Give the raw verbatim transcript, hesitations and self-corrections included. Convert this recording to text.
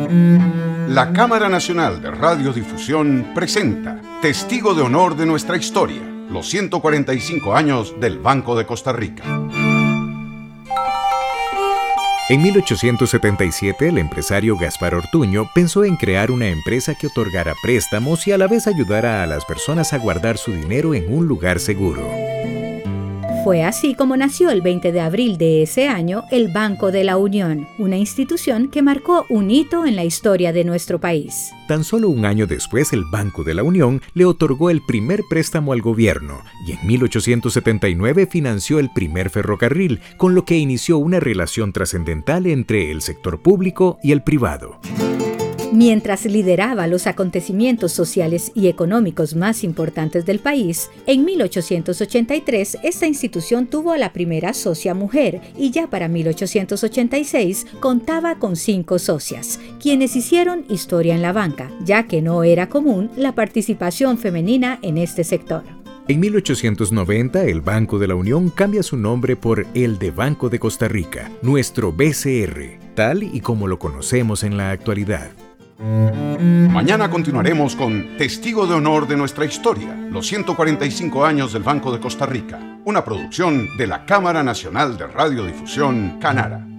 La Cámara Nacional de Radiodifusión presenta Testigo de Honor de nuestra historia, los ciento cuarenta y cinco años del Banco de Costa Rica. En mil ochocientos setenta y siete, el empresario Gaspar Ortuño pensó en crear una empresa que otorgara préstamos y a la vez ayudara a las personas a guardar su dinero en un lugar seguro. Fue así como nació el veinte de abril de ese año el Banco de la Unión, una institución que marcó un hito en la historia de nuestro país. Tan solo un año después, el Banco de la Unión le otorgó el primer préstamo al gobierno y en mil ochocientos setenta y nueve financió el primer ferrocarril, con lo que inició una relación trascendental entre el sector público y el privado. Mientras lideraba los acontecimientos sociales y económicos más importantes del país, en mil ochocientos ochenta y tres esta institución tuvo a la primera socia mujer y ya para mil ochocientos ochenta y seis contaba con cinco socias, quienes hicieron historia en la banca, ya que no era común la participación femenina en este sector. En mil ochocientos noventa, el Banco de la Unión cambia su nombre por el de Banco de Costa Rica, nuestro B C R, tal y como lo conocemos en la actualidad. Mañana continuaremos con Testigo de Honor de nuestra historia, los ciento cuarenta y cinco años del Banco de Costa Rica, una producción de la Cámara Nacional de Radiodifusión, Canara.